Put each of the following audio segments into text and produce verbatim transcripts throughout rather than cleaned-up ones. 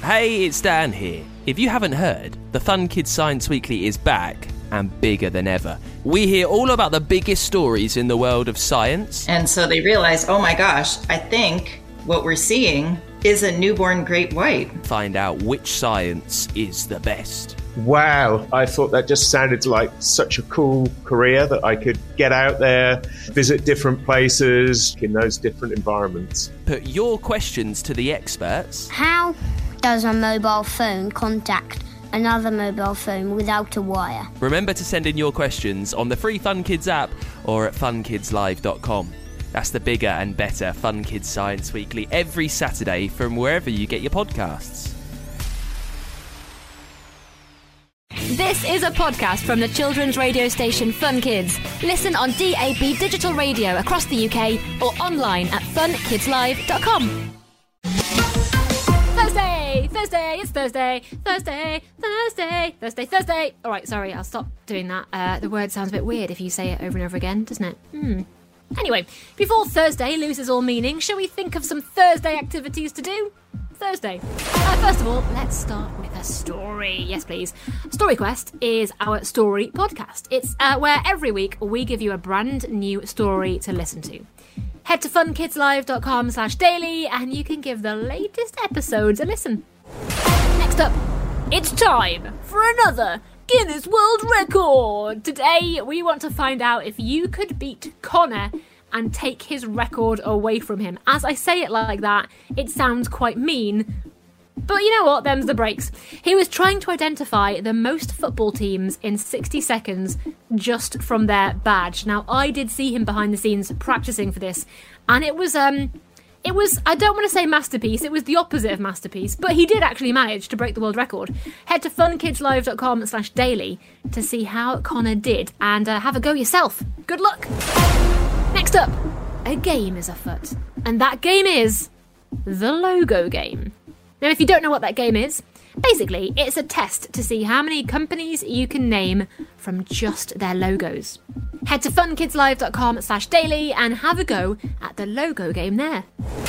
Hey, it's Dan here. If you haven't heard, the Fun Kids Science Weekly is back and bigger than ever. We hear all about the biggest stories in the world of science. And so they realize, oh my gosh, I think what we're seeing is a newborn great white. Find out which science is the best. Wow, I thought that just sounded like such a cool career that I could get out there, visit different places in those different environments. Put your questions to the experts. How does a mobile phone contact another mobile phone without a wire? Remember to send in your questions on the free Fun Kids app or at fun kids live dot com. That's the bigger and better Fun Kids Science Weekly every Saturday from wherever you get your podcasts. This is a podcast from the children's radio station Fun Kids. Listen on D A B digital radio across the U K or online at fun kids live dot com. Thursday, Thursday, it's Thursday, Thursday, Thursday, Thursday, Thursday. All right, sorry, I'll stop doing that. Uh, the word sounds a bit weird if you say it over and over again, doesn't it? Hmm. Anyway, before Thursday loses all meaning, shall we think of some Thursday activities to do? Thursday. Uh, first of all, let's start with a story. Yes, please. Story Quest is our story podcast. It's uh, where every week we give you a brand new story to listen to. Head to fun kids live dot com slash daily and you can give the latest episodes a listen. Next up, it's time for another Guinness World Record. Today, we want to find out if you could beat Connor and take his record away from him. As I say it like that, it sounds quite mean. But you know what? Them's the breaks. He was trying to identify the most football teams in sixty seconds just from their badge. Now, I did see him behind the scenes practicing for this, and it was, um, it was, I don't want to say masterpiece, it was the opposite of masterpiece, but he did actually manage to break the world record. Head to fun kids live dot com slash daily to see how Connor did, and uh, have a go yourself. Good luck! Next up, a game is afoot, and that game is the logo game. Now, if you don't know what that game is, basically, it's a test to see how many companies you can name from just their logos. Head to fun kids live dot com slash daily and have a go at the logo game there.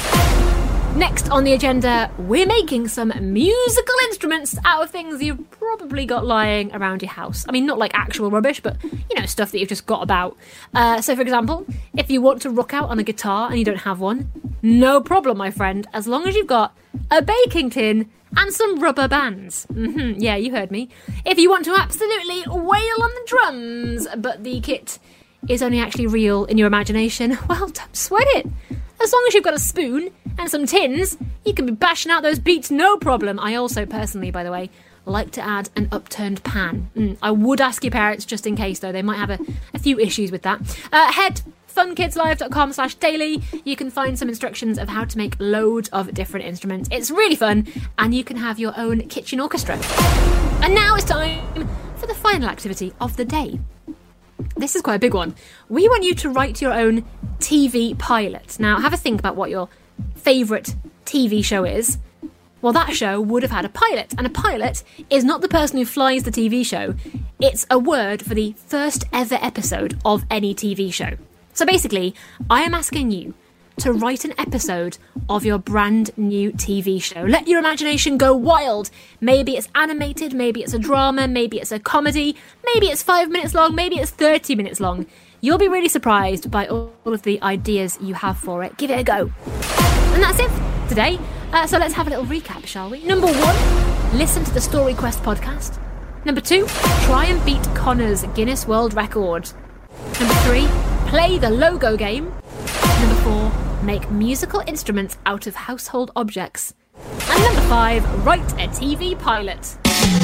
Next on the agenda, we're making some musical instruments out of things you've probably got lying around your house. I mean, not like actual rubbish, but, you know, stuff that you've just got about. Uh, so, for example, if you want to rock out on a guitar and you don't have one, no problem, my friend, as long as you've got a baking tin and some rubber bands. Mm-hmm, yeah, you heard me. If you want to absolutely wail on the drums, but the kit is only actually real in your imagination, well, don't sweat it. As long as you've got a spoon and some tins, you can be bashing out those beats, no problem. I also, personally, by the way, like to add an upturned pan. Mm, I would ask your parents just in case, though. They might have a, a few issues with that. Uh, head fun kids live dot com slash daily. You can find some instructions of how to make loads of different instruments. It's really fun, and you can have your own kitchen orchestra. And now it's time for the final activity of the day. This is quite a big one. We want you to write your own T V pilot. Now, have a think about what your favourite T V show is. Well, that show would have had a pilot, and a pilot is not the person who flies the T V show. It's a word for the first ever episode of any T V show. So basically, I am asking you to write an episode of your brand new T V show. Let your imagination go wild. Maybe it's animated, maybe it's a drama, maybe it's a comedy, maybe it's five minutes long, maybe it's thirty minutes long. You'll be really surprised by all of the ideas you have for it. Give it a go. And that's it for today. Uh, so let's have a little recap, shall we? Number one, listen to the Story Quest podcast. Number two, try and beat Connor's Guinness World Record. Number three, play the logo game. Number four, make musical instruments out of household objects. And number five, write a T V pilot.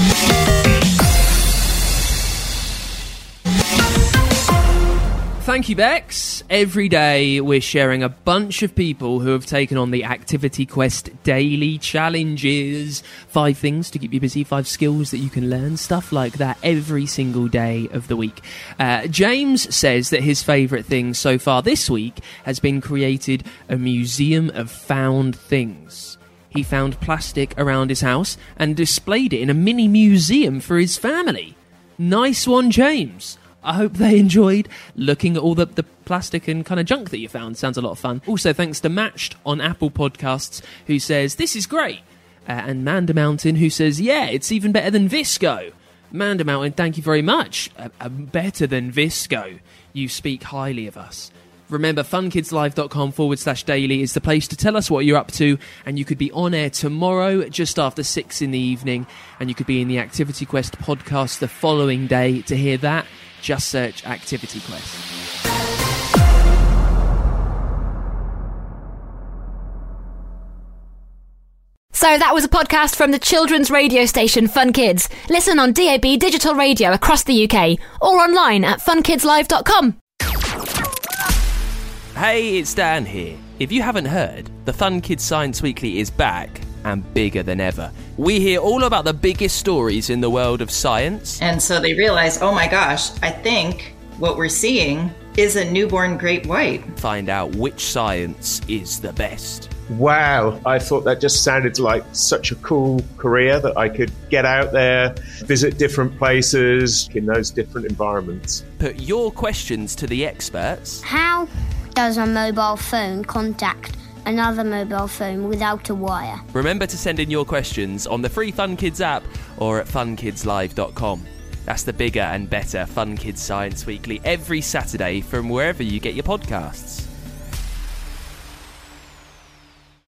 Thank you, Bex. Every day we're sharing a bunch of people who have taken on the Activity Quest daily challenges. Five things to keep you busy, five skills that you can learn, stuff like that every single day of the week. Uh, James says that his favourite thing so far this week has been created a museum of found things. He found plastic around his house and displayed it in a mini museum for his family. Nice one, James. I hope they enjoyed looking at all the, the plastic and kind of junk that you found. Sounds a lot of fun. Also, thanks to Matched on Apple Podcasts, who says, "This is great. Uh, and Manda Mountain, who says, yeah, it's even better than Visco. Manda Mountain, thank you very much. Uh, uh, better than Visco. You speak highly of us. Remember, funkidslive.com forward slash daily is the place to tell us what you're up to, and you could be on air tomorrow just after six in the evening, and you could be in the Activity Quest podcast the following day. To hear that, just search Activity Quest. So that was a podcast from the children's radio station Fun Kids. Listen on D A B digital radio across the U K or online at fun kids live dot com. Hey, it's Dan here. If you haven't heard, the Fun Kids Science Weekly is back and bigger than ever. We hear all about the biggest stories in the world of science. And so they realize, oh my gosh, I think what we're seeing is a newborn great white. Find out which science is the best. Wow, I thought that just sounded like such a cool career that I could get out there, visit different places in those different environments. Put your questions to the experts. How does a mobile phone contact another mobile phone without a wire? Remember to send in your questions on the free Fun Kids app or at fun kids live dot com. That's the bigger and better Fun Kids Science Weekly every Saturday from wherever you get your podcasts.